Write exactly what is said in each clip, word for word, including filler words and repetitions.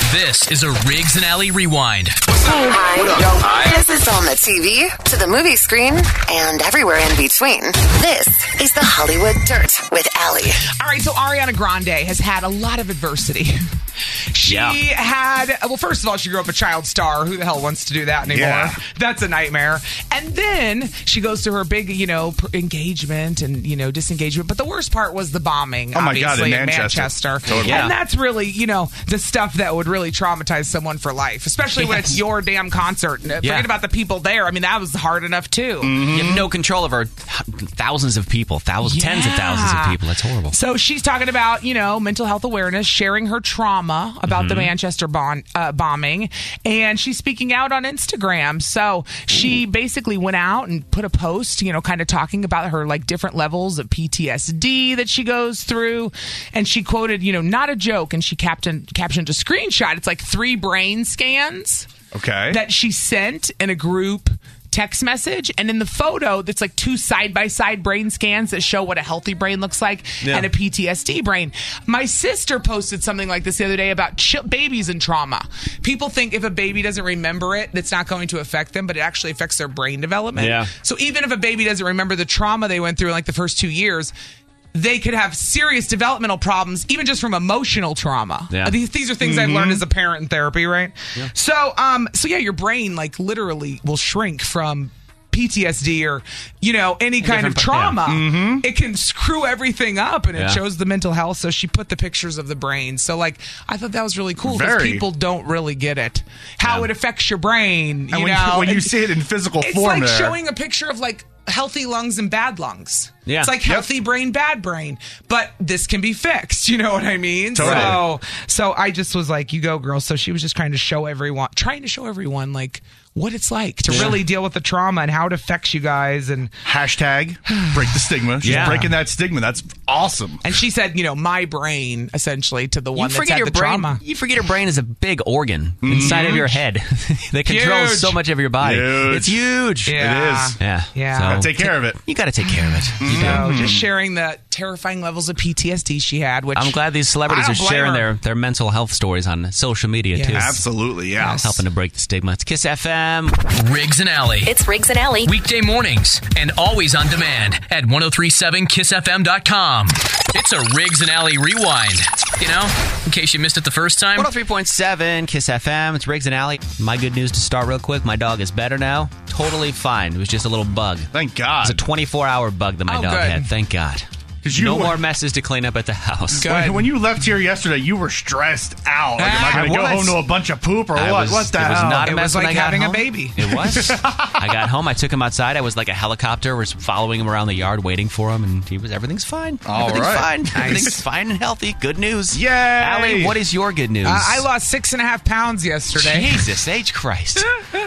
This is a Riggs and Alley Rewind. Hi. Hi. This is on the T V, to the movie screen, and everywhere in between. This is the Hollywood Dirt with Alley. All right, so Ariana Grande has had a lot of adversity. She Yeah. had, well, first of all, she grew up a child star. Who the hell wants to do that anymore? Yeah. That's a nightmare. And then she goes to her big, you know, pr- engagement and, you know, disengagement. But the worst part was the bombing, Oh, my God, obviously, in Manchester. Manchester. Totally. Yeah. And that's really, you know, the stuff that would really traumatize someone for life, especially when it's your damn concert. Forget Yeah. about the people there. I mean, that was hard enough, too. You have no control over thousands of people, thousands, tens of thousands of people. That's horrible. So she's talking about, you know, mental health awareness, sharing her trauma about the Manchester bon- uh, bombing, and she's speaking out on Instagram. So she basically went out and put a post, you know, kind of talking about her like different levels of P T S D that she goes through, and she quoted, you know, not a joke, and she captioned captioned a screenshot. It's like three brain scans Okay. that she sent in a group text message, and in the photo that's like two side-by-side brain scans that show what a healthy brain looks like Yeah. and a P T S D brain. My sister posted something like this the other day about ch- babies and trauma. People think if a baby doesn't remember it, that's not going to affect them, but it actually affects their brain development. Yeah. So even if a baby doesn't remember the trauma they went through in like the first two years, they could have serious developmental problems, even just from emotional trauma. Yeah. These, these are things I've learned as a parent in therapy, right? So, um, so yeah, your brain like literally will shrink from P T S D or, you know, any kind of different- yeah. trauma. It can screw everything up, and it Yeah. shows the mental health. So she put the pictures of the brain. So like, I thought that was really cool because Very. people don't really get it, how Yeah. it affects your brain. You and when, know, you, when you And see it in physical it's form like there. showing a picture of like healthy lungs and bad lungs. Yeah. It's like Yep. healthy brain, bad brain. But this can be fixed. You know what I mean? Totally. So, so I just was like, you go, girl. So she was just trying to show everyone, trying to show everyone like what it's like to really deal with the trauma and how it affects you guys. And Hashtag break the stigma. She's Yeah. breaking that stigma. That's awesome. and she said, you know, my brain essentially to the You one that's forget had your the brain. trauma. You forget your brain is a big organ inside of your head that controls Huge. so much of your body. Huge. It's huge. Yeah. It is. Yeah. Yeah. So Gotta take care of it. You got to take care of it. You do. So just sharing the terrifying levels of P T S D she had. Which I'm glad these celebrities I are don't blame sharing her. their, their mental health stories on social media Yes. too. Absolutely, yeah. Yes. Helping to break the stigma. It's Kiss F M. Riggs and Alley. It's Riggs and Alley. Weekday mornings and always on demand at ten thirty-seven kiss f m dot com. It's a Riggs and Alley Rewind. You know, in case you missed it the first time. one oh three point seven Kiss F M. It's Riggs and Alley. My good news to start real quick. My dog is better now. Totally fine. It was just a little bug. Thank God. It's a twenty-four hour bug that my Oh, dog good. had. Thank God. 'Cause you no were- more messes to clean up at the house. Good. When, when you left here yesterday, you were stressed out. Like, am I Ah, going to I go was. home to a bunch of poop or I what? was- what the it was hell? not a It mess was when like I got having a home. baby. It was. I got home. I took him outside. I was like a helicopter. Was following him around the yard, waiting for him, and he was. Everything's fine. All Everything's right. fine. Everything's fine and healthy. Good news. Yay! Allie, what is your good news? Uh, I lost six and a half pounds yesterday. Jesus H Christ.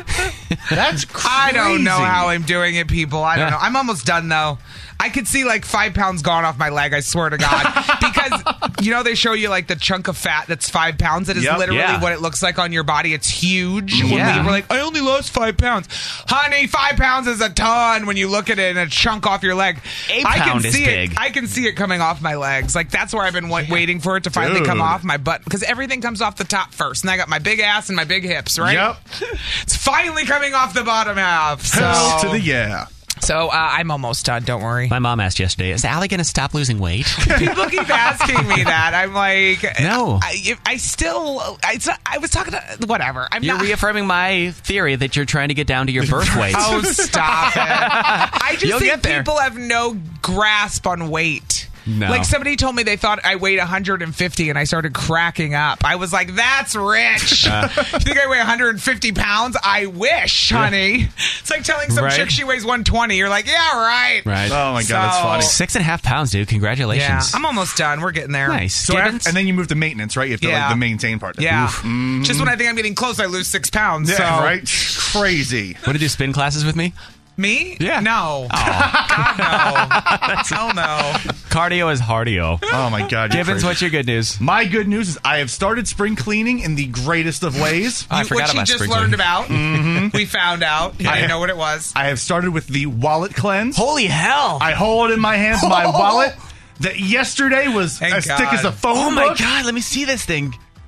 That's crazy. I don't know how I'm doing it, people. I don't know. I'm almost done, though. I could see like five pounds gone off my leg, I swear to God. Because, you know, they show you like the chunk of fat that's five pounds. That is Yep. literally Yeah. what it looks like on your body. It's huge. When Yeah. we were like, I only lost five pounds. Honey, five pounds is a ton when you look at it and a chunk off your leg. A I can pound is see big. It. I can see it coming off my legs. Like, that's where I've been wa- waiting for it to finally Dude. come off my butt. Because everything comes off the top first. And I got my big ass and my big hips, right? Yep. It's finally coming off the bottom half. So, Hell to the yeah. so uh, I'm almost done. Don't worry. My mom asked yesterday, is Allie going to stop losing weight? People keep asking me that. I'm like, No. I, I still, I, it's not- I was talking to, whatever. I'm You're not. reaffirming my theory that you're trying to get down to your birth weight. Oh, stop it. I just You'll think get there. people have no grasp on weight. No. Like somebody told me they thought I weighed one hundred fifty and I started cracking up. I was like, that's rich. Uh. You think I weigh one hundred fifty pounds? I wish, honey. It's like telling some Right. chick she weighs one twenty. You're like, yeah, right. Right. Oh my God, that's So- funny. Six and a half pounds, dude. Congratulations. Yeah, I'm almost done. We're getting there. Nice. So af- Gibbons? and then you move to maintenance, right? You have to Yeah. like the maintain part. Yeah. Oof. Mm. Just when I think I'm getting close, I lose six pounds. Yeah, so. right? Crazy. Want to do spin classes with me? Me? Yeah. No. God, no. Hell no. Cardio is hardio. Oh my God. you're Gibbons, crazy. what's your good news? My good news is I have started spring cleaning in the greatest of ways. Oh, I You- forgot what about you just sprinkling. learned about. Mm-hmm. We found out. I didn't know what it was. I have started with the wallet cleanse. Holy hell. I hold in my hands my wallet that yesterday was Thank as thick God. as a phone Oh my book. God, let me see this thing.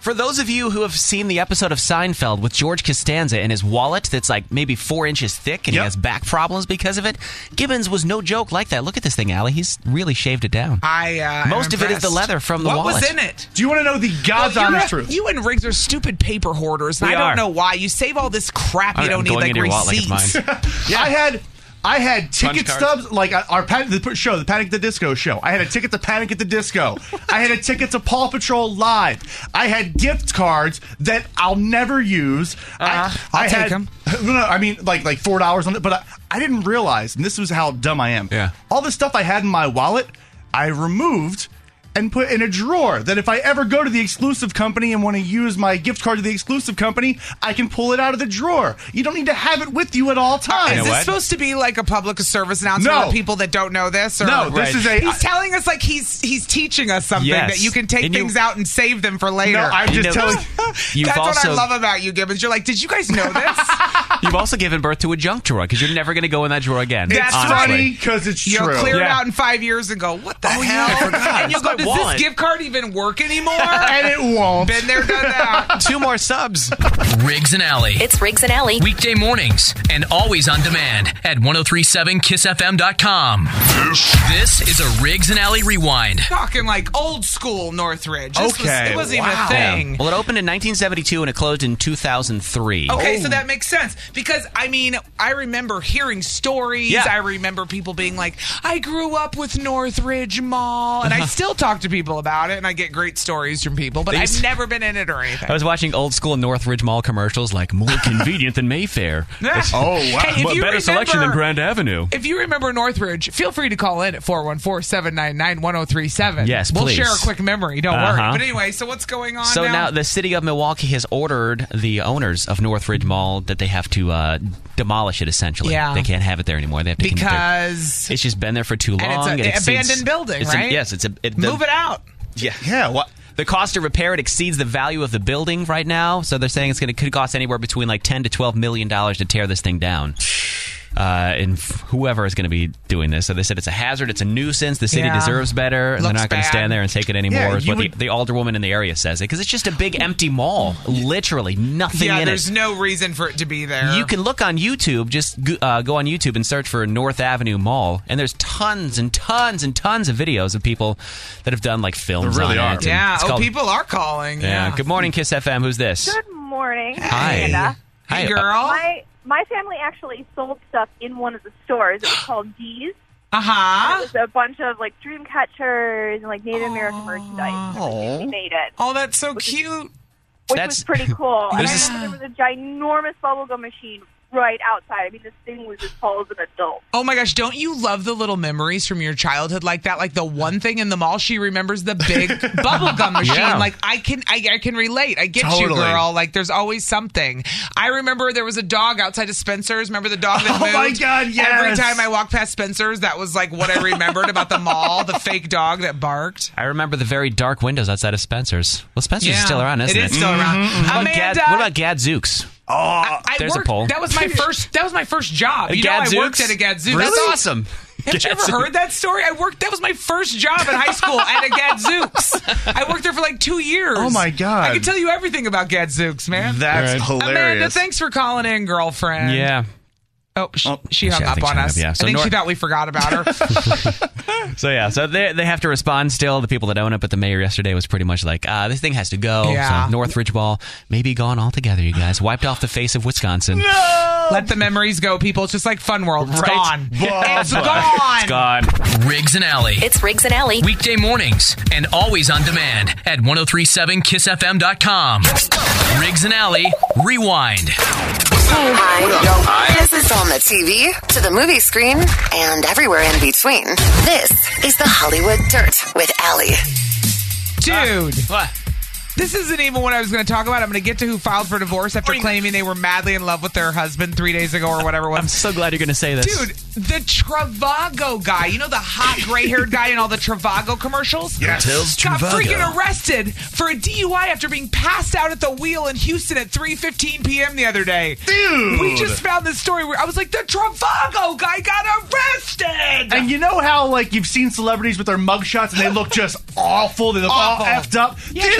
For those of you who have seen the episode of Seinfeld with George Costanza and his wallet that's like maybe four inches thick and Yep. he has back problems because of it, Gibbons was no joke like that. Look at this thing, Allie. He's really shaved it down. I uh, am Most of it is the impressed. leather from the what wallet. What was in it? Do you want to know the God's Well, you honest have- truth? You and Riggs are stupid paper hoarders, and We I don't are. know why. You save all this crap you I'm don't need, going like in your wallet like it's receipts. mine. I had I had ticket cards. stubs, like uh, our Panic, the show, the Panic at the Disco show. I had a ticket to Panic at the Disco. I had a ticket to Paw Patrol Live. I had gift cards that I'll never use. Uh, I, I'll I take had, 'em. No, no, I mean like like four dollars on it, but I, I didn't realize, and this was how dumb I am. Yeah. All the stuff I had in my wallet, I removed and put in a drawer that if I ever go to the exclusive company and want to use my gift card to the exclusive company, I can pull it out of the drawer. You don't need to have it with you at all times. Is know this what? supposed to be like a public service announcement No. for people that don't know this? Or? No, this Right. is a. He's telling us like he's he's teaching us something Yes. that you can take And you- things out and save them for later. no, I'm You just know- telling. You've That's what I also- love about you, Gibbons. You're like, did you guys know this? You've also given birth to a junk drawer because you're never going to go in that drawer again. It's That's honestly. funny because it's You'll true. clear it Yeah. out in five years and go, what the Oh, hell? yeah, I forgot. And you'll It's go, my does wallet. this gift card even work anymore? and it won't. Been there, done that. Two more subs. Riggs and Alley. It's Riggs and Alley. Weekday mornings and always on demand at ten thirty-seven kiss f m dot com. This is a Riggs and Alley rewind. Talking like old school Northridge. This was- Okay, it wasn't wow. even a thing. Well, it opened in nineteen seventy-two and it closed in two thousand three. Okay, Oh. so that makes sense because I mean, I remember hearing stories. Yeah. I remember people being like, "I grew up with Northridge Mall," and I still talk to people about it, and I get great stories from people. But These- I've never been in it or anything. I was watching old school Northridge Mall commercials like more convenient than Mayfair. Oh, wow. Hey, if But you better selection than remember- Grand Avenue. If you remember Northridge, feel free to call in at four one four, seven nine nine, one oh three seven. Yes, We'll please. share a quick memory. Don't worry. Uh-huh. But anyway, so what's going on So now? now the city of Milwaukee has ordered the owners of Northridge Mall that they have to uh, demolish it. Essentially, Yeah. they can't have it there anymore. They have to keep it there. because It's just been there for too long. And it's a- it an exceeds- abandoned building, it's a- right? yes, it's a it, the- move it out. Yeah, Yeah, what? The cost to repair it exceeds the value of the building right now. So they're saying it's going to could cost anywhere between like ten to twelve million dollars to tear this thing down. Uh, and f- whoever is going to be doing this, so they said it's a hazard, it's a nuisance. The city Yeah. deserves better, and Looks they're not going to bad. stand there and take it anymore. Yeah, is you what the, would- the alderwoman in the area says it because it's just a big empty mall, literally nothing Yeah, in there's it. no reason for it to be there. You can look on YouTube, just go, uh, go on YouTube and search for North Avenue Mall, and there's tons and tons and tons of videos of people that have done like films There really on are. it. and Yeah. it's Oh, called- people are calling. Yeah. Yeah. Good morning, Kiss F M. Who's this? Good morning. Hi. Amanda. Hey, Hi. girl. My my family actually sold stuff in one of the stores. It was called D's. Uh It huh. was a bunch of like dream catchers and like Native American merchandise. Oh. We made it, Oh, that's so cute. which That's- was pretty cool. And I There's this- remember there was a ginormous bubblegum machine right outside. I mean, this thing was as tall as an adult. Oh my gosh, don't you love the little memories from your childhood like that? Like the one thing in the mall, she remembers the big bubblegum machine. Yeah. Like I can I, I can relate. I get you, Totally. girl. Like there's always something. I remember there was a dog outside of Spencer's. Remember the dog that Oh moved? my God, yes. Every time I walked past Spencer's, that was like what I remembered about the mall, the fake dog that barked. I remember the very dark windows outside of Spencer's. Well, Spencer's is still around, isn't it? It is still around. What about, Amanda, Gad, what about Gadzooks? Oh, I There's a worked, poll. That was my first. That was my first job. You know, I worked at a Gadzooks. That's awesome. Haven't you ever Gadzooks. heard that story? I worked. That was my first job in high school at a Gadzooks. I worked there for like two years. Oh, my God. I can tell you everything about Gadzooks, man. that's Right. hilarious. Amanda, thanks for calling in, girlfriend. Yeah. Oh, she, Oh, she hung she- I up think on she hung us. up, yeah. I So think Nor- she thought we forgot about her. So yeah, so they they have to respond still. The people that own it, but the mayor yesterday was pretty much like, ah, this thing has to go. Yeah. So Northridge Mall may be gone altogether. You guys wiped off the face of Wisconsin. Let the memories go, people. It's just like Fun World. It's Right. gone. Bye. It's gone. It's gone. Riggs and Alley. It's Riggs and Alley. Weekday mornings and always on demand at ten thirty-seven kiss f m dot com. Riggs and Alley Rewind. Hi. This is on the T V, to the movie screen, and everywhere in between. This is the Hollywood Dirt with Allie. Dude. What? This isn't even what I was going to talk about. I'm going to get to who filed for divorce after claiming they were madly in love with their husband three days ago or whatever it was. I'm so glad you're going to say this. Dude, the Travago guy, you know the hot gray-haired guy in all the Travago commercials? Yes. Tells Got Travago. freaking arrested for a D U I after being passed out at the wheel in Houston at three fifteen p.m. the other day. Dude. We just found this story where I was like, the Travago guy got arrested! And you know how, like, you've seen celebrities with their mugshots and they look just awful? They look Awful. all effed up? Yeah, actually this looks guy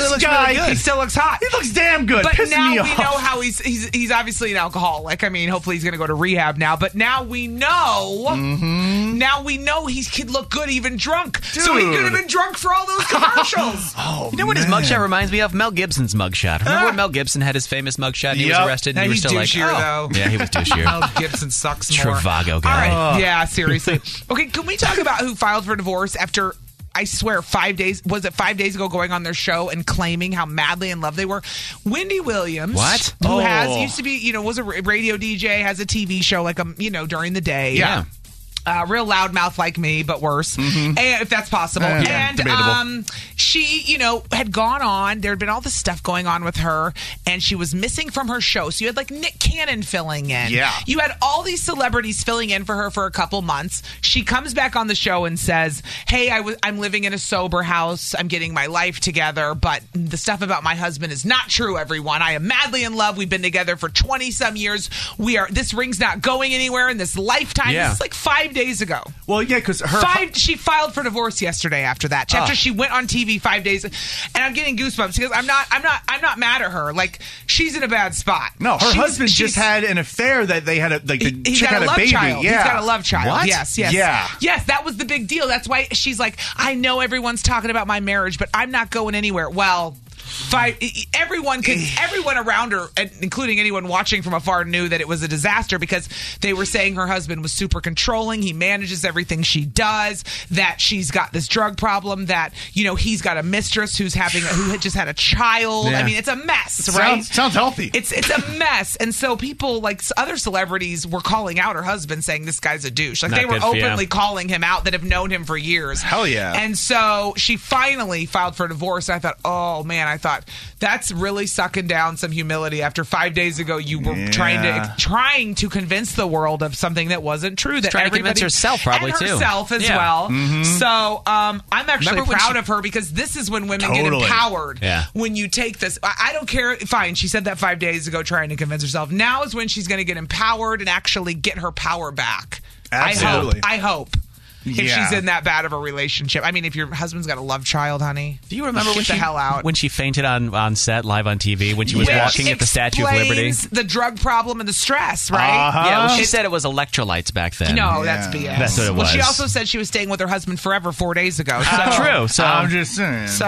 like he still looks hot. He looks damn good. But Pissing now me we off. know how he's he's he's obviously an alcoholic. I mean, hopefully he's going to go to rehab now. But now we know. Mm-hmm. Now we know he could look good even drunk. Dude. So he could have been drunk for all those commercials. Oh, You know what his man. mugshot reminds me of? Mel Gibson's mugshot. Remember Ah. when Mel Gibson had his famous mugshot and he Yep. was arrested? And Now you were he's still like, douchier, oh. though. Yeah, he was douchier. Mel Gibson sucks more. Travago guy. All right. Yeah, seriously. Okay, can we talk about who filed for divorce after, I swear, five days, was it five days ago, going on their show and claiming how madly in love they were? Wendy Williams. What? Who Oh. has, used to be, you know, was a radio D J, has a T V show, like, um, you know, during the day. Yeah. Uh, real loudmouth like me, but worse, and if that's possible. Eh, yeah, and debatable. um, she, you know, had gone on. There had been all this stuff going on with her, and she was missing from her show. So you had like Nick Cannon filling in. Yeah. You had all these celebrities filling in for her for a couple months. She comes back on the show and says, "Hey, I w- I'm living in a sober house. I'm getting my life together, but the stuff about my husband is not true. Everyone, I am madly in love. We've been together for twenty some years. We are. This ring's not going anywhere in this lifetime. Yeah. This is like five days ago." Well, yeah, because her. Five. She filed for divorce yesterday. After that, after Oh. she went on T V five days, and I'm getting goosebumps because I'm not. I'm not. I'm not mad at her. Like, she's in a bad spot. No, her She's- husband she's- just had an affair that they had a like the he- he's chick got had a a love baby. child. Yeah, He's got a love child. What? Yes, yes. Yeah. Yes, that was the big deal. That's why she's like, I know everyone's talking about my marriage, but I'm not going anywhere. Well, five, everyone could, everyone around her, and including anyone watching from afar, knew that it was a disaster because they were saying her husband was super controlling. He manages everything she does, that she's got this drug problem, that, you know, he's got a mistress who's having, who had just had a child. Yeah. I mean, it's a mess, right? Sounds, sounds healthy. It's it's a mess, and so people like s- other celebrities were calling out her husband, saying this guy's a douche. Like Not they were good for you. openly calling him out that have known him for years. Hell yeah. And so she finally filed for divorce. And I thought, oh man, I thought that's really sucking down some humility. After five days ago, you were Yeah. trying to trying to convince the world of something that wasn't true. That trying to everybody, convince herself probably, and too. herself as Yeah. well. So um, I'm actually Remember when proud she- of her because this is when women get Totally. empowered. Yeah. When you take this, I, I don't care. Fine, she said that five days ago, trying to convince herself. Now is when she's going to get empowered and actually get her power back. Absolutely. I hope. I hope. If Yeah. she's in that bad of a relationship. I mean, if your husband's got a love child, honey. Do you remember when Get the she hell out. when she fainted on, on set live on T V when she was Which walking at the Statue of Liberty? explains the drug problem and the stress, right? Uh-huh. Yeah, well, she It's- said it was electrolytes back then. No, Yeah. that's B S. That's what it Well, she was. also said she was staying with her husband forever four days ago. So, Uh, true. So I'm just saying. So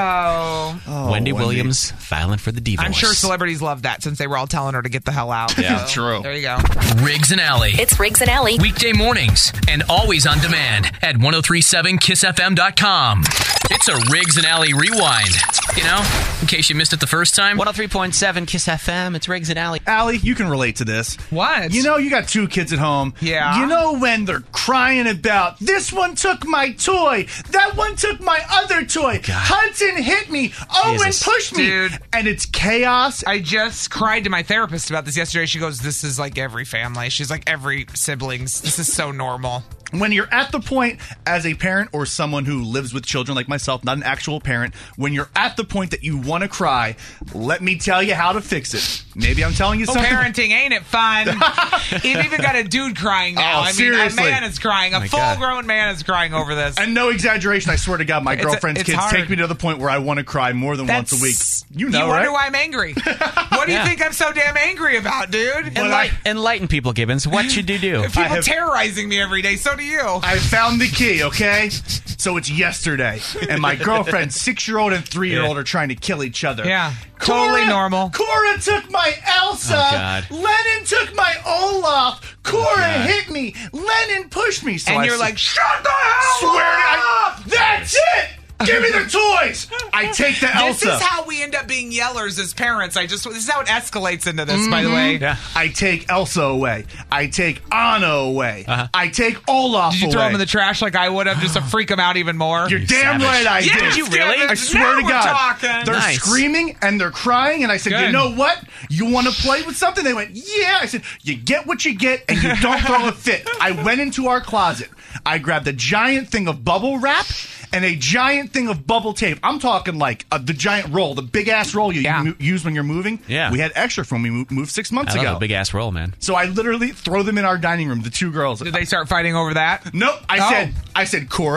Oh, Wendy Williams filing for the divorce. I'm sure celebrities love that since they were all telling her to get the hell out. Yeah. So, True. There you go. Riggs and Alley. It's Riggs and Alley. Weekday mornings and always on demand at ten thirty-seven kiss f m dot com. It's a Riggs and Alley rewind. You know, in case you missed it the first time. one oh three point seven Kiss F M. It's Riggs and Alley. Allie, you can relate to this. What? You know, you got two kids at home. Yeah. You know when they're crying about, this one took my toy, that one took my other toy, Hudson hit me, Owen Jesus. pushed me. Dude. And it's chaos. I just cried to my therapist about this yesterday. She goes, this is like every family. She's like, every siblings. This is so normal. When you're at the point as a parent or someone who lives with children like myself, not an actual parent, when you're at the point that you want to cry, let me tell you how to fix it. Maybe I'm telling you Oh, something. parenting, ain't it fun? You've even got a dude crying now. Oh, I mean, seriously. a man is crying. A my God. full-grown man is crying over this. And no exaggeration, I swear to God, my It's a- girlfriend's it's kids hard. take me to the point where I want to cry more than once a week. You know, You wonder right? why I'm angry. What do you Yeah. think I'm so damn angry about, dude? Well, Enlight- I- enlighten people, Gibbons. What should you do? People have- terrorizing me every day. So do you. I found the key, okay? So it's yesterday, and my girlfriend's six-year-old and three-year-old Yeah. are trying to kill each other. Yeah, totally normal. Cora took my Elsa. Oh, God. Lennon took my Olaf. Cora God. hit me. Lennon pushed me. So and I you're s- like, shut the hell swear to up! I, that's it. Give me the toys. I take the This Elsa. is how we end up being yellers as parents. I just this is how it escalates into this, by the way. Yeah. I take Elsa away. I take Anna away. Uh-huh. I take Olaf Did you away. throw them in the trash like I would have, just to freak them out even more? You're damn savage. right I Yes, did. Did you really? Kevin, I swear now to we're God. talking. They're Nice. screaming and they're crying, and I said, Good. you know what? You want to play with something? They went, yeah. I said, you get what you get, and you don't throw a fit. I went into our closet. I grabbed a giant thing of bubble wrap and a giant thing of bubble tape. I'm talking like uh, the giant roll, the big ass roll you, Yeah. you mo- use when you're moving. Yeah. We had extra from when we mo- moved six months I love ago. a big ass roll, man. so I literally throw them in our dining room, the two girls. Did they start fighting over that? Nope. I Oh. said, I said, Cora,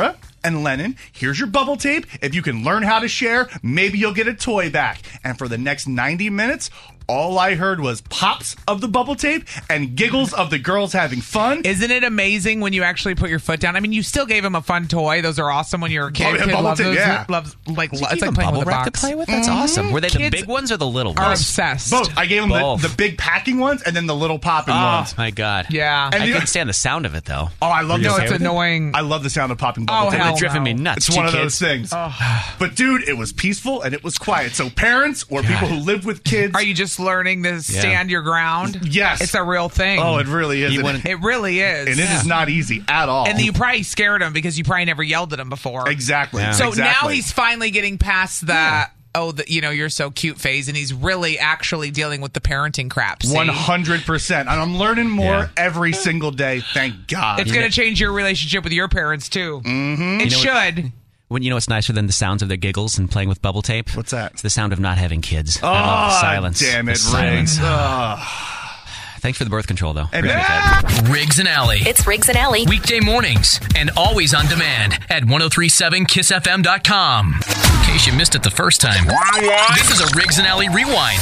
and Lennon, here's your bubble tape. If you can learn how to share, maybe you'll get a toy back. And for the next ninety minutes, all I heard was pops of the bubble tape and giggles of the girls having fun. Isn't it amazing when you actually put your foot down? I mean, you still gave him a fun toy. Those are awesome when you're a kid. Oh, yeah, Kid bubble loves tape, those. yeah. Loves, like, Did you it's give like them playing bubble with a wrap to box. play with? That's awesome. Were they the Kids big ones or the little Are ones? obsessed. Both. I gave them the, Both. the big packing ones and then the little popping Oh, ones. my God. Yeah. And I the- couldn't stand the sound of it, though. Oh, I love No, the it's sound. annoying. I love the sound of popping bubble Oh, tape. hell It's driven me no. nuts. It's Two one of kids. those things. But, dude, it was peaceful and it was quiet. So parents or people who live with kids. Are you just learning to stand your ground? Yes. It's a real thing. Oh, it really is. You And- wouldn't- It really is. and it is not easy at all. And you probably scared him because you probably never yelled at him before. Exactly. Yeah. So exactly. now he's finally getting past the, oh, the, you know, you're so cute phase, and he's really actually dealing with the parenting crap. See? one hundred percent. And I'm learning more Yeah. every single day. Thank God. It's going to change your relationship with your parents, too. Mm-hmm. It You know what- should. When you know what's nicer than the sounds of their giggles and playing with bubble tape? What's that? It's the sound of not having kids. Oh, I love the silence. damn The it, silence. Riggs. Ugh. Thanks for the birth control, though. And- Appreciate it. Riggs and Alley. It's Riggs and Alley. Weekday mornings and always on demand at ten thirty-seven kiss f m dot com. In case you missed it the first time, this is a Riggs and Alley rewind.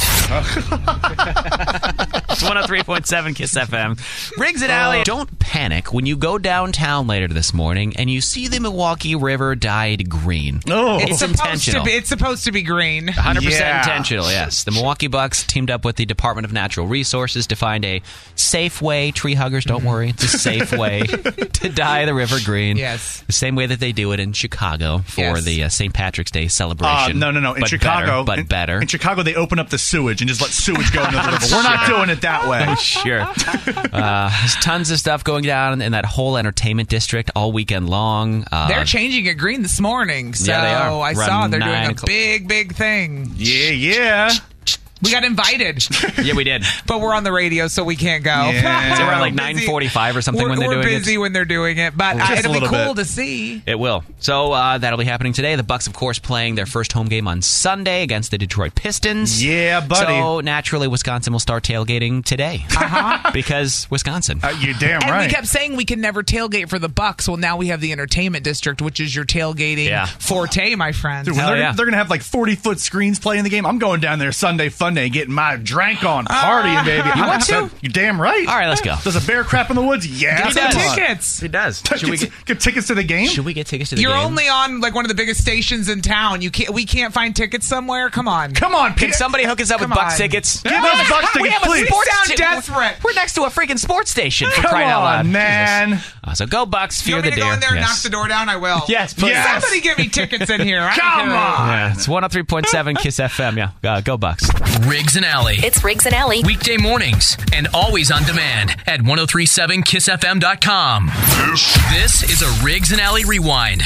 It's one oh three point seven Kiss F M. Riggs and Alley. Don't panic when you go downtown later this morning and you see the Milwaukee River dyed green. Oh. It's, It's supposed intentional. to be. It's supposed to be green. one hundred percent Yeah. intentional, yes. The Milwaukee Bucks teamed up with the Department of Natural Resources to find a safe way, tree huggers, don't worry, it's a safe way to dye the river green. Yes. The same way that they do it in Chicago for Yes. the uh, Saint Patrick's Day Uh, celebration. no, no, no. In but Chicago, better, but in, better. In Chicago, they open up the sewage and just let sewage go into the river. We're not doing it that way. Sure. Uh, there's tons of stuff going down in that whole entertainment district all weekend long. Uh, They're changing it green this morning. So Yeah, they are. I Around saw they're doing nine a o'clock. big, big thing. Yeah, yeah. We got invited, yeah, we did. but we're on the radio, so we can't go. Yeah. It's around We're like busy. nine forty-five or something We're, when they're we're doing busy it. when they're doing it, but uh, Just a it'll be little cool bit. to see. It will. So uh, that'll be happening today. The Bucks, of course, playing their first home game on Sunday against the Detroit Pistons. Yeah, buddy. So naturally, Wisconsin will start tailgating today Uh-huh. because Wisconsin. Uh, you're damn And right. we kept saying we can never tailgate for the Bucks. Well, now we have the entertainment district, which is your tailgating Yeah. forte, my friend. Dude, when Hell they're, yeah. they're gonna have like forty foot screens playing the game. I'm going down there Sunday fun day, getting my drank on, partying, baby. You want to? You're damn right. All right, let's go. Does a bear crap in the woods? Yeah. Get some come on. tickets. It does. Should we Get, get, get tickets to the game? should we get tickets to the You're game? only on like one of the biggest stations in town. You can't. We can't find tickets somewhere. Come on. Come on, Can Pete. somebody hook us up Come with Bucks on. tickets? Give us Bucks We tickets, have a please. sports Down sta- death threat. We're next to a freaking sports station for Come crying out loud. on, man. Uh, so go Bucks, You fear want me the to deer. go in there and Yes. knock the door down? I will. Yes, please. Yes. Somebody give me tickets in here. I don't Come care. on. Yeah, it's one oh three point seven Kiss F M. Yeah, uh, go Bucks. Riggs and Alley. It's Riggs and Alley. Weekday mornings and always on demand at ten thirty-seven kiss f m dot com. This is a Riggs and Alley rewind.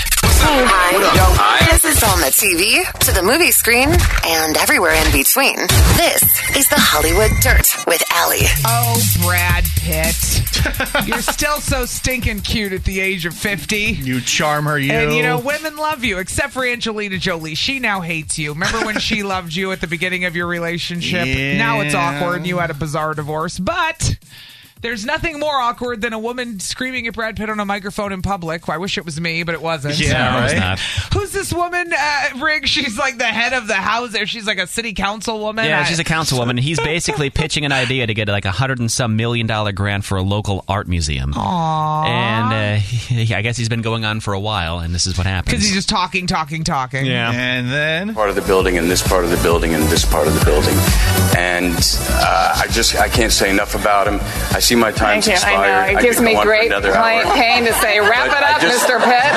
Hi. This is on the T V, to the movie screen, and everywhere in between. This is the Hollywood Dirt with Allie. Oh, Brad Pitt. You're still so stinking cute at the age of fifty. You charm her, you. And, you know, women love you, except for Angelina Jolie. She now hates you. Remember when she loved you at the beginning of your relationship? Yeah. Now it's awkward and you had a bizarre divorce. But there's nothing more awkward than a woman screaming at Brad Pitt on a microphone in public. I wish it was me, but it wasn't. Yeah, No, it's right? not. Who's this woman, uh, Riggs? She's like the head of the house there. She's like a city council woman. Yeah, I- she's a councilwoman. He's basically pitching an idea to get like a hundred and some million dollar grant for a local art museum. Aww. And uh, he, I guess he's been going on for a while, and this is what happens. Because he's just talking, talking, talking. yeah. And then part of the building and this part of the building and this part of the building. And uh, I just, I can't say enough about him. I see my time's Thank you. I expired. know. It gives could go me on for great another pain, hour. pain to say, wrap But it I up, just- Mister Pitt.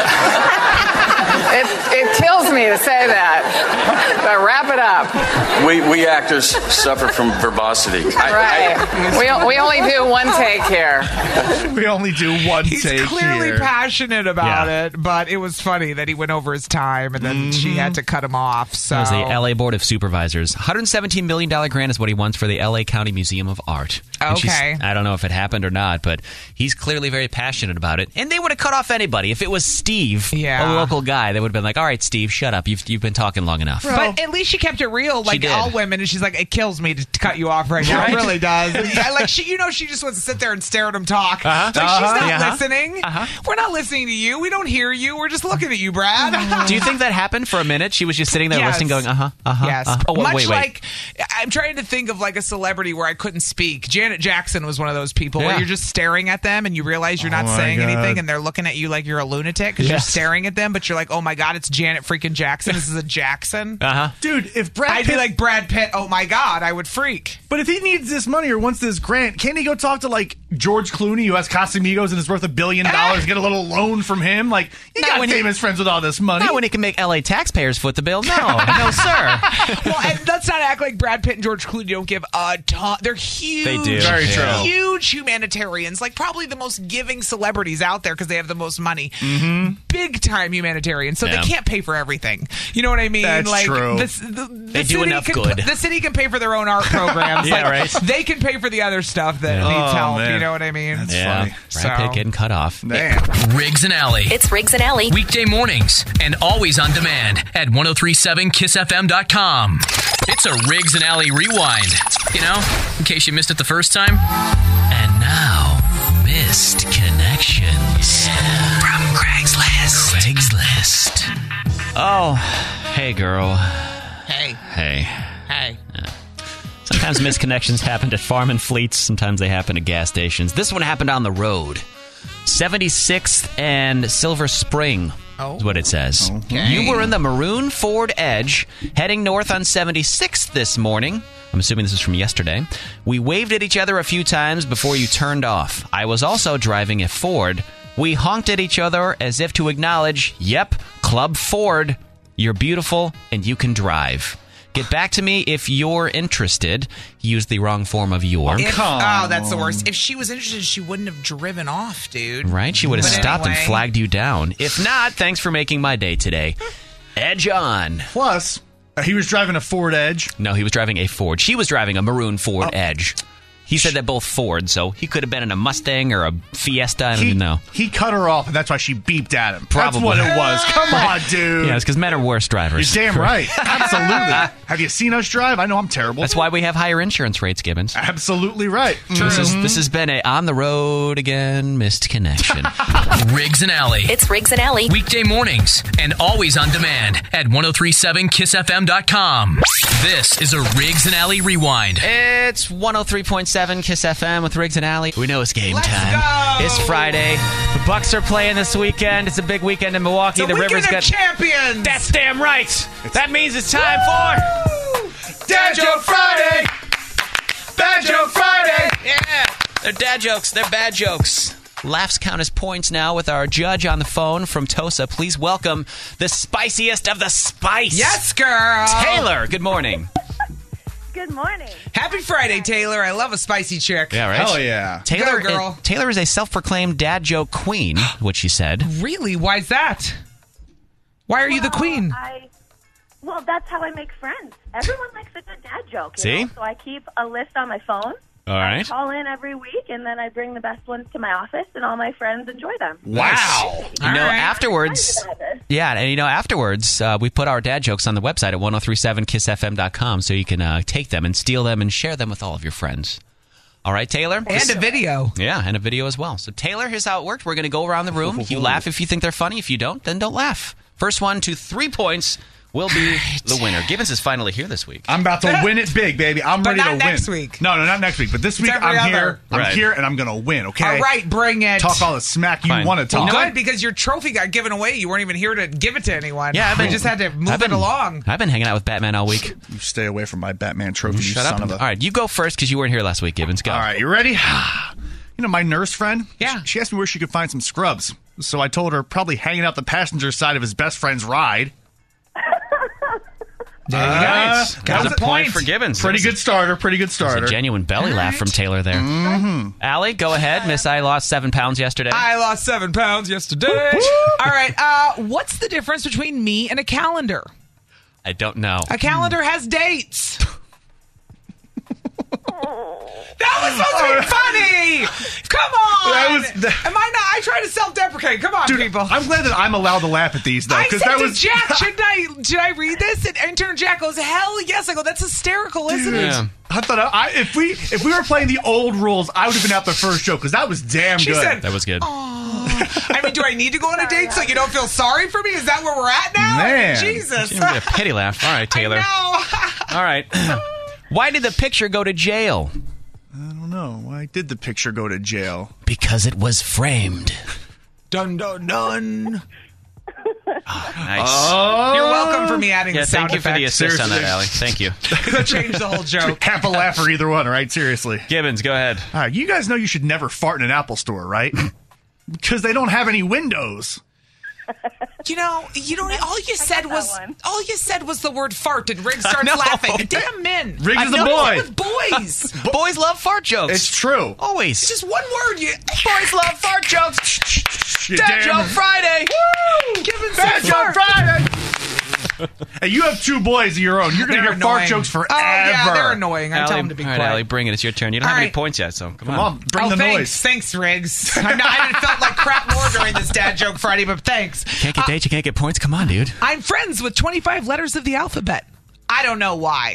it, it kills me to say that. But wrap it up. We, we actors suffer from verbosity. I- Right. I- we, we only do one take here. we only do one He's take clearly here. passionate about Yeah. it, but it was funny that he went over his time and then she had to cut him off. So That was the L A Board of Supervisors. one hundred seventeen million dollars grant is what he wants for the L A County Museum of Art. And she's- Okay. I don't know if it happened or not, but he's clearly very passionate about it. And they would have cut off anybody. If it was Steve, Yeah. a local guy, they it would have been like, all right, Steve, shut up. You've you've been talking long enough. But at least she kept it real, like did. all women. And she's like, it kills me to cut you off right now. Right? It really does. Yeah, like she, you know, she just wants to sit there and stare at him talk. Uh-huh. Like she's Uh-huh. not Uh-huh. listening. Uh-huh. We're not listening to you. We don't hear you. We're just looking at you, Brad. Do you think that happened for a minute? She was just sitting there Yes. listening, going, uh huh, uh huh. Yes. Uh-huh. Oh, wait, Much wait, wait. like, I'm trying to think of like a celebrity where I couldn't speak. Janet Jackson was one of those people Yeah. where you're just staring at them and you realize you're not Oh my saying God. anything and they're looking at you like you're a lunatic because you're Yes. staring at them, but you're like, oh my God, it's Janet freaking Jackson. This is a Jackson. Uh huh. Dude, if Brad I'd Pitt, be like, Brad Pitt, oh my God, I would freak. but if he needs this money or wants this grant, can't he go talk to like George Clooney, who has Casamigos and is worth a billion dollars, get a little loan from him? Like, you Not got when he- famous friends with all this money. Not when he can make L A taxpayers foot the bill. No, no, sir. Well, and let's not act like Brad Pitt and George Clooney don't give a ton. They're huge. They do. Very true. Huge humanitarians. Like probably the most giving celebrities out there because they have the most money. Mm-hmm. Big time humanitarians. So Yeah. they can't pay for everything. You know what I mean? That's like, true. The, the, the They do city enough can, good. The city can pay for their own art programs. Yeah, Like, right. They can pay for the other stuff that Yeah. needs Oh, help. man. You know what I mean? That's Yeah. funny. Brad So- Pitt getting cut off. Damn. Riggs and Alley. It's Riggs and Alley. Weekday mornings and always on demand at ten thirty-seven kiss f m dot com. It's a Riggs and Alley rewind. You know, in case you missed it the first time. And now, missed connections from Craigslist. Craigslist. Oh, hey, girl. Hey, Hey. hey. Sometimes misconnections happen at farm and fleets. Sometimes they happen at gas stations. This one happened on the road. seventy-sixth and Silver Spring Oh. is what it says. Okay. You were in the maroon Ford Edge heading north on seventy-sixth this morning. I'm assuming this is from yesterday. We waved at each other a few times before you turned off. I was also driving a Ford. We honked at each other as if to acknowledge, yep, Club Ford. You're beautiful and you can drive. Get back to me if you're interested. Use the wrong form of your. If, Come oh, that's the worst. If she was interested, she wouldn't have driven off, dude. Right? She would have But stopped and anyway. flagged you down. If not, thanks for making my day today. Edge on. Plus, uh, he was driving a Ford Edge. No, he was driving a Ford. She was driving a maroon Ford Oh. Edge. He said they're both Ford, so he could have been in a Mustang or a Fiesta. I don't He, even know. he cut her off, and that's why she beeped at him. Probably. That's what it was. Come on, dude. Yeah, it's because men are worse drivers. You're damn right. Absolutely. Have you seen us drive? I know I'm terrible. That's why we have higher insurance rates, Gibbons. Absolutely right. This is this has been a on the road again missed connection. Riggs and Alley. It's Riggs and Alley. Weekday mornings and always on demand at ten thirty-seven kiss f m dot com. This is a Riggs and Alley rewind. It's one oh three point seven Kiss F M with Riggs and Alley. We know it's game Let's time. go! It's Friday. The Bucks are playing this weekend. It's a big weekend in Milwaukee. The, the weekend Rivers of got champions. That's damn right. That means it's time for Dad Joke Friday. Bad Joke Friday. Yeah. They're dad jokes. They're bad jokes. Laughs count as points now with our judge on the phone from Tosa. Please welcome the spiciest of the spice. Yes, girl. Taylor, good morning. Good morning. Happy Friday, Taylor. I love a spicy chick. Yeah, right? Hell yeah. Taylor, Go, girl. uh, Taylor is a self-proclaimed dad joke queen, what she said. Really? Why's that? Why are you the Well, queen? I, well, that's how I make friends. Everyone likes a good dad joke. You See? know? So I keep a list on my phone. All I right. call in every week, and then I bring the best ones to my office, and all my friends enjoy them. Wow. You know, All right. afterwards, I'm excited about this. yeah, and you know, afterwards, uh, we put our dad jokes on the website at ten thirty-seven kiss f m dot com so you can uh, take them and steal them and share them with all of your friends. All right, Taylor? And a video. Yeah, and a video as well. So, Taylor, here's how it worked. We're going to go around the room. You laugh if you think they're funny. If you don't, then don't laugh. First one to three points will be the winner. Gibbons is finally here this week. I'm about to win it big, baby. I'm But ready not to win. next week. No, no, not next week. But this week, every I'm other. here. I'm Right. here, and I'm gonna win. Okay. All right, bring it. Talk all the smack you Fine. want to talk. Well, good, because your trophy got given away. You weren't even here to give it to anyone. Yeah, I've We been- just had to move I've been, it along. I've been hanging out with Batman all week. You stay away from my Batman trophy, you Shut son up. of a. All right, you go first because you weren't here last week, Gibbons. Go. All right, you ready? You know, my nurse friend? Yeah. She asked me where she could find some scrubs. So I told her probably hanging out the passenger side of his best friend's ride. There you go. Uh, Got That was the a point for Gibbons. Pretty That good was starter. Pretty good a, starter. a genuine belly laugh from Taylor there. Mm-hmm. Allie, go ahead. Miss I lost seven pounds yesterday. I lost seven pounds yesterday. All right. Uh, what's the difference between me and a calendar? I don't know. A calendar has dates. That was supposed to be funny. Come on. That was that- Am I not? I try to self-deprecate. Come on, Dude, people. I'm glad that I'm allowed to laugh at these though, I because said that to was Jack, shouldn't I? Should I read this? And intern Jack goes, "Hell yes!" I go, "That's hysterical, isn't it?" Yeah. I thought I, if we if we were playing the old rules, I would have been out the first joke because that was damn She good. said, That was good. I mean, do I need to go on a date so you don't feel sorry for me? Is that where we're at now? Man. Jesus. You get a pity laugh. All right, Taylor. I know. All right. Why did the picture go to jail? I don't know. Why did the picture go to jail? Because it was framed. Dun dun dun. Nice. Oh, You're welcome for me adding yeah, the sound thank you for the effects. assist on that, Seriously. Allie. Thank you. That changed the whole joke. half a laugh for either one, right? Seriously. Gibbons, go ahead. All right, you guys know you should never fart in an Apple store, right? Because they don't have any windows. You know, you know, all you said that was one. all you said was the word fart, and Riggs starts know. laughing. Damn men. Riggs I is a know, boy. With boys. Boys love fart jokes. It's true. Always. Just one word. You Boys love fart jokes. You Dad damn- joke Friday. Woo! Give him Bad some joke fart. Friday. Hey, you have two boys of your own. You're going to They're hear fart annoying. jokes forever. Oh yeah, they're annoying. I tell Allie, them to be all right, quiet. Allie, bring it. It's your turn. You don't All have any right. points yet, so come, Come on, bring oh, the thanks, noise. thanks, Riggs. I'm not, I haven't felt like crap more during this Dad Joke Friday, but thanks. Can't get dates, you can't get points. Come on, dude. I'm friends with twenty-five letters of the alphabet. I don't know why.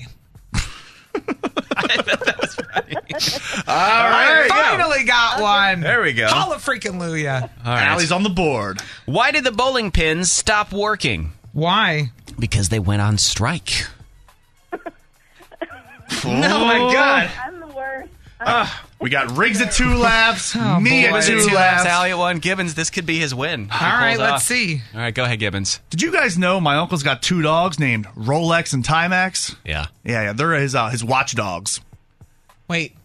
All right. Finally got one. There we go. Holla freaking Luya. All right. Allie's on the board. Why did the bowling pins stop working? Why? Because they went on strike. Oh, my God. I'm the worst. We got Riggs at two laughs, Oh, me boy. at Was it two two laughs. laughs? Allie at one. Gibbons, this could be his win. All right, let's see. All right, go ahead, Gibbons. Did you guys know my uncle's got two dogs named Rolex and Timex? Yeah. Yeah, yeah, they're his uh, his watchdogs. Wait.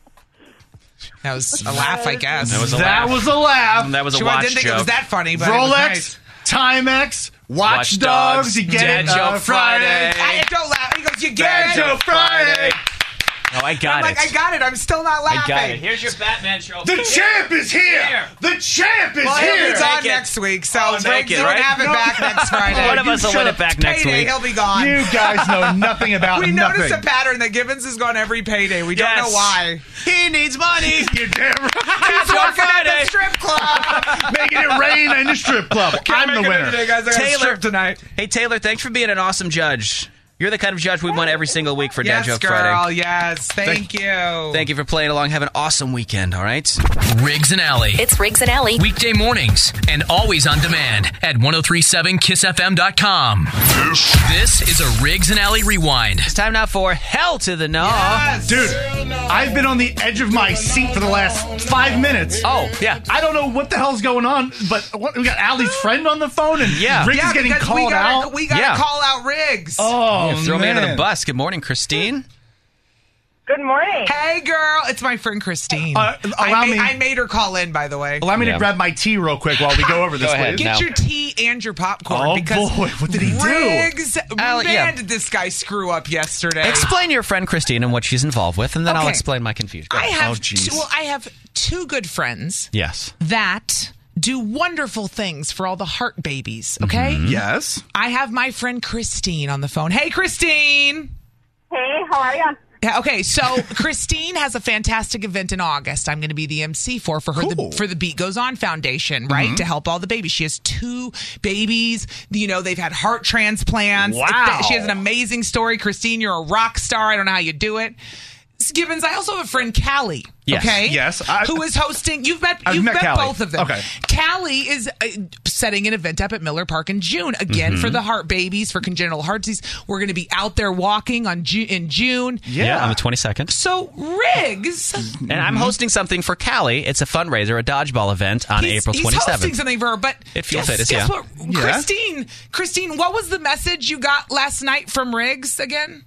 That was a laugh, I guess. That was a That laugh. was a laugh. That was a Sure, I watch didn't think joke. it was that funny, but it was Rolex, nice. Timex, Watch Watchdogs. Dogs, You get Dad it? Joke Uh, Friday. I don't laugh. He goes, you get Dad it? Joke Friday. Oh, I got I'm like, it. I got it. I'm still not laughing. I got it. Here's your Batman trophy. The champ is here. Here. The champ is Well, here. he'll be gone Take it. next week, so Oh, take Riggs it, will right? have it No. back next Friday. One of us will shut win up. it back next Payday, week. he'll be gone. You guys know nothing about we nothing. noticed a pattern that Gibbons is gone every payday. We don't Yes. know why. He needs money. You're damn right. He's Joke working at Friday. the strip club. Making it rain in the strip club. I'm the Making it winner. today, guys. I got a Taylor. strip tonight. Hey, Taylor, thanks for being an awesome judge. You're the kind of judge we want every single week for Dad Yes, Joke girl. Friday. Yes. Thank, you. Thank you for playing along. Have an awesome weekend, all right? Riggs and Alley. It's Riggs and Alley. Weekday mornings and always on demand at ten thirty-seven kiss f m dot com. This is a Riggs and Alley rewind. It's time now for Hell to the No. Yes. Dude, I've been on the edge of my seat for the last five minutes. Oh, yeah. I don't know what the hell's going on, but what, we got Allie's friend on the phone, and Yeah. Riggs Yeah, is getting because called we gotta, out. We got to Yeah. call out Riggs. Oh, Yeah, throw me man. under the bus. Good morning, Christine. Good morning. Hey, girl. It's my friend Christine. Uh, I, allow made, me- I made her call in, by the way. Allow me Yeah. to grab my tea real quick while we go over this, Go ahead. please. Get now. your tea and your popcorn. Oh, because boy, what did he do? Riggs, Al- man, yeah. did this guy screw up yesterday. Explain your friend Christine and what she's involved with, and then I'll Okay. explain my confusion. Go I ahead. have Oh, jeez. two, well, I have two good friends Yes. that do wonderful things for all the heart babies. Okay, Yes. I have my friend Christine on the phone. Hey, Christine. Hey, how are ya? Yeah, okay, so Christine has a fantastic event in August. I'm going to be the M C for for her Cool. the, for the Beat Goes On Foundation, right, to help all the babies. She has two babies. You know, they've had heart transplants. Wow. It- she has an amazing story. Christine, you're a rock star. I don't know how you do it. Gibbons, I also have a friend, Callie. Yes. Okay. Yes, I- who is hosting? You've met. I've You've met met, Callie. both of them. Okay. Callie is uh, setting an event up at Miller Park in June again Mm-hmm. for the heart babies for congenital heart disease. We're going to be out there walking on Ju- in June. Yeah. on the twenty-second. So Riggs, And I'm hosting something for Callie. It's a fundraiser, a dodgeball event on he's, April he's hosting twenty-seventh. something for her. But It feels guess, it is, guess yeah. what, Yeah. Christine, Christine, what was the message you got last night from Riggs again?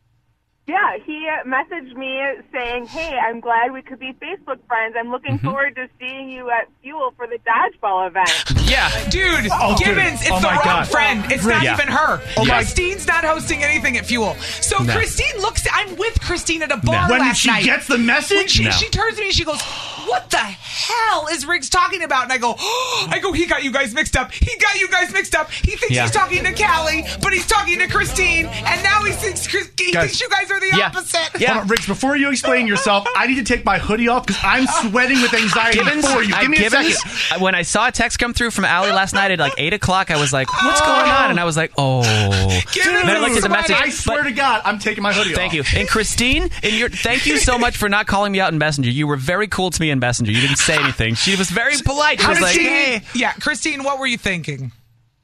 Yeah, he uh, messaged me saying, hey, I'm glad we could be Facebook friends. I'm looking Mm-hmm. forward to seeing you at Fuel for the dodgeball event. Yeah. Dude, Oh, dude. Gibbons, it's Oh, the my wrong God. friend. It's not Yeah. even her. Oh, my- Christine's not hosting anything at Fuel. So No. Christine looks, I'm with Christine at a bar When last she night. gets the message? When she, No. she turns to me and she goes, what what the hell is Riggs talking about? And I go, oh, I go, he got you guys mixed up. He got you guys mixed up. He thinks Yeah. he's talking to Callie, but he's talking to Christine, and now he thinks he Guys. thinks you guys are the Yeah. opposite. Yeah. Hold on, Riggs, before you explain yourself, I need to take my hoodie off because I'm sweating with anxiety Gibbons, for you. I- Give me Gibbons, a second. When I saw a text come through from Allie last night at like eight o'clock, I was like, "What's going on?" And I was like, "Oh." Gibbons, Then I looked at the message. I swear but- to God, I'm taking my hoodie Thank off. you. And Christine, in your thank you so much for not calling me out in Messenger. You were very cool to me in Messenger. You didn't say anything. She was very polite. She How was did like, she- "Hey." Yeah, Christine, what were you thinking?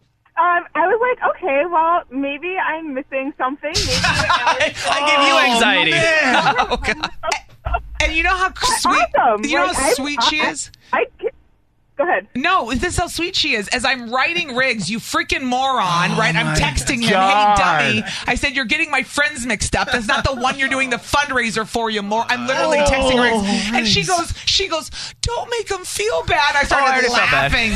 Um, I was like, okay, well, maybe I'm missing something. Maybe I, I give you anxiety. man. Oh, God. And you know how sweet, awesome. you know Like, how I- sweet she I- is? I, I, go ahead. No, this is how sweet she is. As I'm writing Riggs, you freaking moron, right? I'm my texting him, God. hey, dummy. I said, you're getting my friends mixed up. That's not the one you're doing the fundraiser for, you more. I'm literally texting Riggs. And she goes, she goes, don't make him feel bad. I Oh, I started already felt bad. laughing.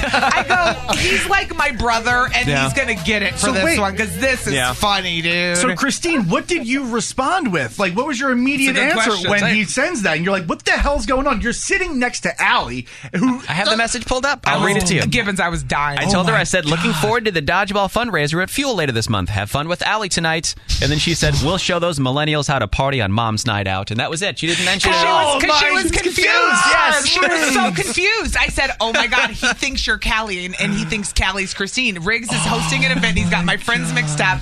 I go, he's like my brother, and Yeah. he's going to get it for So this wait. one, because this is Yeah. funny, dude. So, Christine, what did you respond with? Like, what was your immediate It's a good answer question. when Say- he sends that? And you're like, what the hell's going on? You're sitting next to Allie, who... I have the message pulled up. I'll read it to you. Gibbons, I was dying. I Oh told her, my I said, looking God. forward to the Dodgeball fundraiser at Fuel later this month. Have fun with Allie tonight. And then she said, we'll show those millennials how to party on Mom's Night Out. And that was it. She didn't mention Because it she at all. was, 'cause she my- was she's confused. confused. Yes, Yes, she was so Riggs. confused. I said, "Oh my God, he thinks you're Callie, and, and he thinks Callie's Christine." Riggs is hosting an event. He's got my friends mixed up.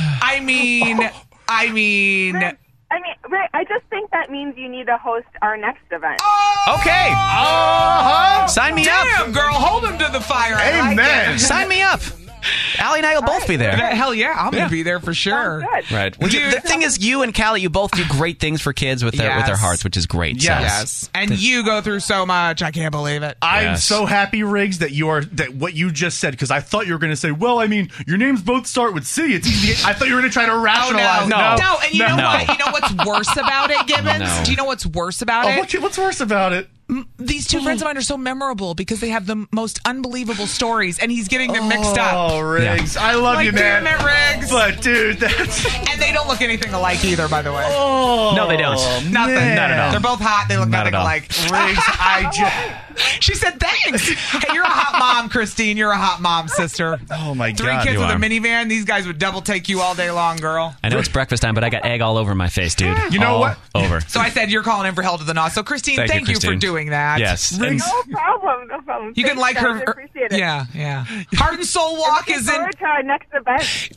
I mean, I mean. I mean, Rick, I just think that means you need to host our next event. Okay. Uh-huh. Sign me Damn, up. girl, hold him to the fire. I like Amen. it. Sign me up. Allie and I will both be there. Hell yeah, I'm Yeah. gonna be there for sure. Good. Right. Well, you, the thing is, you and Callie, you both do great things for kids with their with their Yes. hearts, which is great. So- Yes. Yes, and you go through so much. I can't believe it. I'm Yes. so happy, Riggs, that you are that what you just said, because I thought you were going to say, well, I mean, your names both start with C. It's easy. I thought you were going to try to Oh, rationalize. no. it. no, and you know No. what? You know what's worse about it, Gibbons? No. Do you know what's worse about Oh, it? what- what's worse about it? These two friends of mine are so memorable because they have the most unbelievable stories, and he's getting them mixed up. Oh, Riggs, I love Like, you, man. damn it, Riggs. But dude, that's And they don't look anything alike either, by the way. oh No, they don't. Nothing. man. Not at all. They're both hot. They look Not nothing at all. alike. Riggs, I just She said, thanks. Hey, you're a hot mom, Christine. You're a hot mom, sister. oh my Three god, kids you with a are. minivan. These guys would double take you all day long, girl. I know it's breakfast time, but I got egg all over my face, dude. You know All what? Over. So I said, you're calling in for hell to the nos. So, Christine, Thank thank, you, you, for Christine. doing that. Yes. Riggs, No problem. No problem. You can Thanks, like guys. her. I appreciate it. Yeah, yeah. Heart and Soul Walk Looking is in. forward to our next event.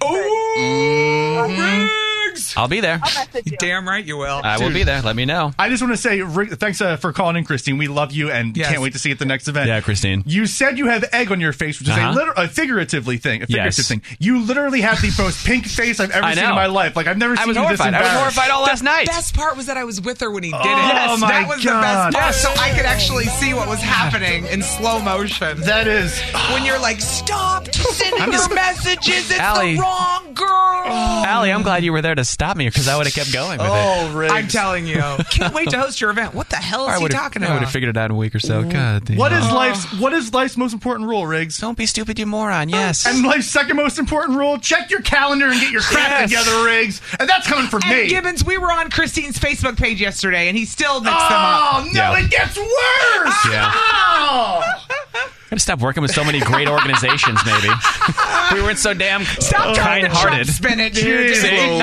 Oh, Riggs. I'll be there. I'll message you. Damn right you will. I will be there. Let me know. I just want to say, Rick, thanks uh, for calling in, Christine. We love you and Yes. can't wait to see you at the next event. Yeah, Christine. You said you have egg on your face, which is Uh-huh. a, liter- a figuratively thing. A figurative Yes. thing. You literally have the most pink face I've ever I seen know. in my life. Like I've never I seen was you this horrified. I was embarrassed. horrified all last night. Best part was that I was with her when he did it. Oh, my that was God. the best part. Yes. So I could actually see what was happening in slow motion. That is. When you're like, stop sending I'm your just- messages. It's Allie. the wrong girl. Allie, I'm glad you were there to stop me because I would have kept going with it. Oh, Riggs. I'm telling you. Can't wait to host your event. What the hell is I he would talking have I would about? have figured it out in a week or so. God damn. What is life's What is life's most important rule, Riggs? Don't be stupid, you moron. Yes. And life's second most important rule: check your calendar and get your crap Yes. together, Riggs. And that's coming from And me. Gibbons, we were on Christine's Facebook page yesterday, and he still mixed them up. Oh no, Yeah. it gets worse. Yeah. Oh. Gotta stop working with so many great organizations, maybe. We weren't so damn Stop trying to kind-hearted. Trump spin it, dude.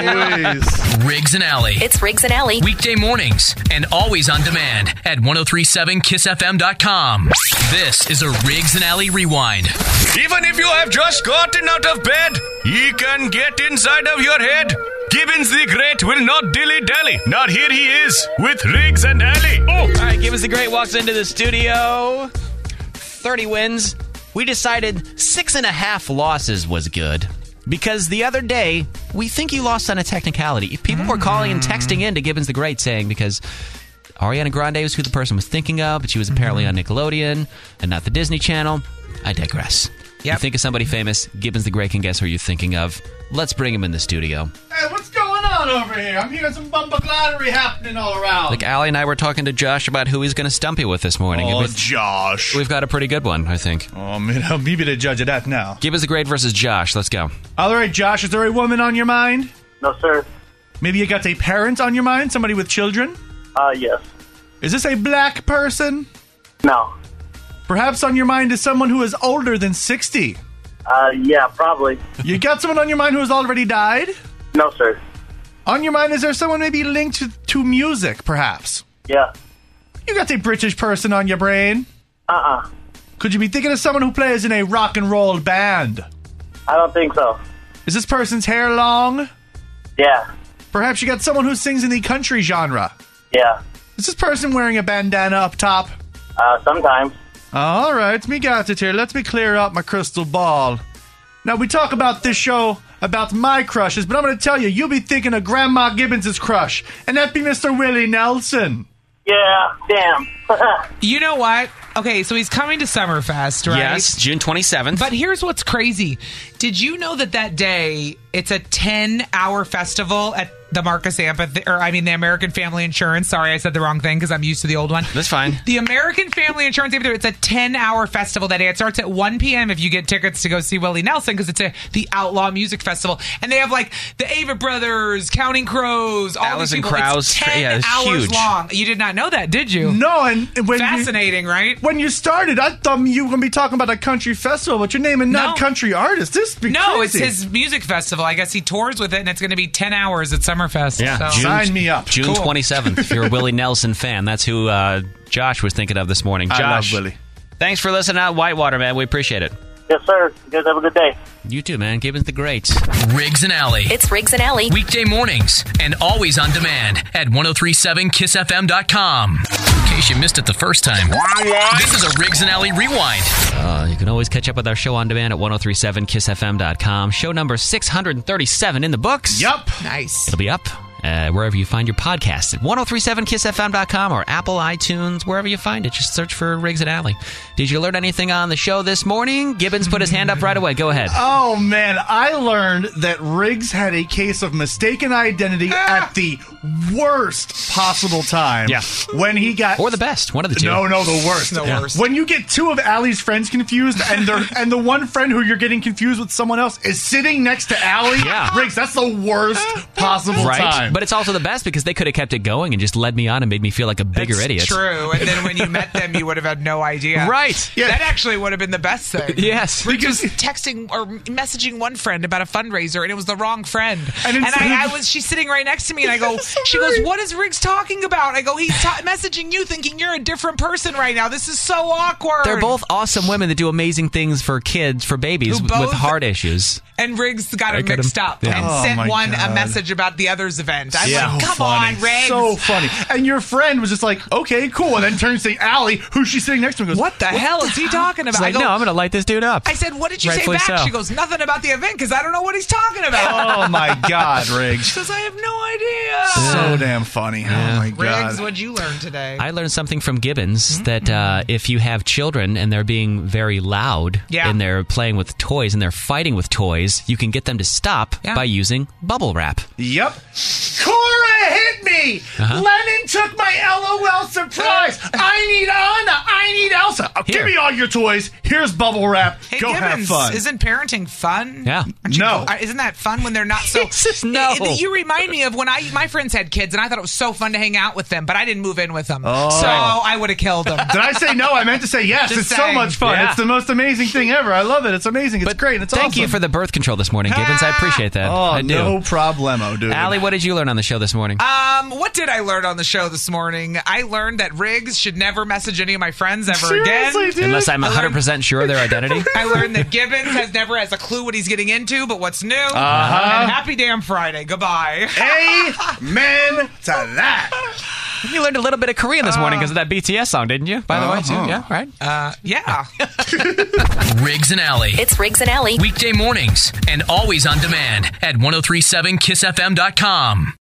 Jeez Louise. Riggs and Alley. It's Riggs and Alley. Weekday mornings and always on demand at ten thirty-seven kiss f m dot com. This is a Riggs and Alley Rewind. Even if you have just gotten out of bed, he can get inside of your head. Gibbons the Great will not dilly-dally. Not here he is with Riggs and Alley. Oh, All right, Gibbons the Great walks into the studio. thirty wins. We decided six and a half losses was good. Because the other day, we think you lost on a technicality. People were calling and texting in to Gibbons the Great saying because Ariana Grande was who the person was thinking of, but she was apparently on Nickelodeon and not the Disney Channel. I digress. You Yep. think of somebody famous, Gibbons the Great can guess who you're thinking of. Let's bring him in the studio. Hey, what's going on over here? I'm hearing some bumbleclattery happening all around. Like Allie and I were talking to Josh about who he's going to stump you with this morning. oh, and we've, Josh. we've got a pretty good one, I think. Oh, man, I'll leave you to judge of that now. Gibbons the Great versus Josh. Let's go. All right, Josh, is there a woman on your mind? No, sir. Maybe you got a parent on your mind? Somebody with children? Uh, yes. Is this a black person? No. Perhaps on your mind is someone who is older than sixty. Uh, yeah, probably. You got someone on your mind who has already died? No, sir. On your mind, is there someone maybe linked to, to music, perhaps? Yeah. You got a British person on your brain? Uh-uh. Could you be thinking of someone who plays in a rock and roll band? I don't think so. Is this person's hair long? Yeah. Perhaps you got someone who sings in the country genre? Yeah. Is this person wearing a bandana up top? Uh, sometimes. All right, me got it here. Let me clear out my crystal ball. Now, we talk about this show about my crushes, but I'm going to tell you, you'll be thinking of Grandma Gibbons' crush, and that'd be Mister Willie Nelson. Yeah, damn. You know what? Okay, so he's coming to Summerfest, right? Yes, June twenty-seventh. But here's what's crazy. Did you know that that day, it's a ten-hour festival at the Marcus Amphitheater, or I mean the American Family Insurance. Sorry, I said the wrong thing because I'm used to the old one. That's fine. The American Family Insurance Amphitheater, it's a ten-hour festival that day. It starts at one p.m. if you get tickets to go see Willie Nelson because it's a the Outlaw Music Festival. And they have like the Avett Brothers, Counting Crows, all Alison these people. Krauss. It's ten Yeah, it's hours huge. long. You did not know that, did you? No, and when Fascinating, you, right? When you started, I thought you were going to be talking about a country festival, but you're naming not No. country artists. This be No, crazy. it's his music festival. I guess he tours with it, and it's going to be ten hours at Summerfest. Yeah, so. June, Sign me up. June Cool. twenty-seventh. If you're a Willie Nelson fan, that's who uh, Josh was thinking of this morning. I Josh, love Willie. thanks for listening out, Whitewater, man. We appreciate it. Yes, sir. You guys have a good day. You too, man. Gibbons the Great. Riggs and Alley. It's Riggs and Alley. Weekday mornings and always on demand at ten thirty-seven kiss f m dot com. In case you missed it the first time, this is a Riggs and Alley rewind. Uh, you can always catch up with our show on demand at ten thirty-seven kiss f m dot com. Show number six hundred thirty-seven in the books. Yup. Nice. It'll be up uh, wherever you find your podcast at ten thirty-seven kiss f m dot com or Apple, iTunes, wherever you find it. Just search for Riggs and Alley. Did you learn anything on the show this morning? Gibbons put his hand up right away. Go ahead. Oh, man. I learned that Riggs had a case of mistaken identity at the worst possible time. Yeah. When he got... Or the best. One of the two. No, no, the worst. The Yeah. worst. When you get two of Allie's friends confused, and they're, and the one friend who you're getting confused with someone else is sitting next to Allie, Yeah. Riggs, that's the worst possible Right? time. But it's also the best because they could have kept it going and just led me on and made me feel like a bigger That's idiot. true. And then when you met them, you would have had no idea. Right. Yeah. That actually would have been the best thing. Yes. We're just texting or messaging one friend about a fundraiser, and it was the wrong friend. And And, instead I, of- I was, she's sitting right next to me, and I go, she goes, "What is Riggs talking about?" I go, "He's ta- messaging you, thinking you're a different person right now. This is so awkward." They're both awesome women that do amazing things for kids, for babies Who with both- heart issues. And Riggs got I it got mixed him. up Yeah. and Oh, sent my one God. a message about the other's event. I'm Yeah. like, So come funny. on, Riggs. So funny. And your friend was just like, okay, cool. And then turns to Allie, who she's sitting next to, and goes, What the hell is he talking about? It's like, I go, no, I'm going to light this dude up. I said, what did you Rightfully say back? so. She goes, nothing about the event because I don't know what he's talking about. oh my God, Riggs. She goes, I have no idea. So damn funny. Oh my God. Riggs, what'd you learn today? I learned something from Gibbons that uh, if you have children and they're being very loud Yeah. and they're playing with toys and they're fighting with toys, you can get them to stop Yeah. by using bubble wrap. Yep. Cora hit me. Uh-huh. Lennon took my LOL surprise. I need Anna. I need Elsa. Oh, give Here. me all your toys. Here's bubble wrap. Hey, Go have Gibbons, fun. isn't parenting fun? Yeah. Aren't you- No. uh, Isn't that fun when they're not so... Jesus, no. Uh, You remind me of when I my friends had kids, and I thought it was so fun to hang out with them, but I didn't move in with them. Oh. So I would have killed them. Did I say no? I meant to say yes. Just it's so saying. much fun. Yeah. It's the most amazing thing ever. I love it. It's amazing. It's But great. It's thank awesome. you for the birth control this morning, Gibbons. I appreciate that. Oh, I do. no problemo, dude. Allie, what did you learn on the show this morning? Um, what did I learn on the show this morning? I learned that Riggs should never message any of my friends ever Seriously, again. dude? Unless I'm I one hundred percent sure of their identity. I learned that Gibbons has never has a clue what he's getting into, but what's new. Uh-huh. And happy damn Friday. Goodbye. Amen to that. You learned a little bit of Korean this morning because of that B T S song, didn't you? By the way, too. Uh-huh. Yeah, right? Uh, yeah. Riggs and Alley. It's Riggs and Alley. Weekday mornings and always on demand at ten thirty-seven kiss f m dot com.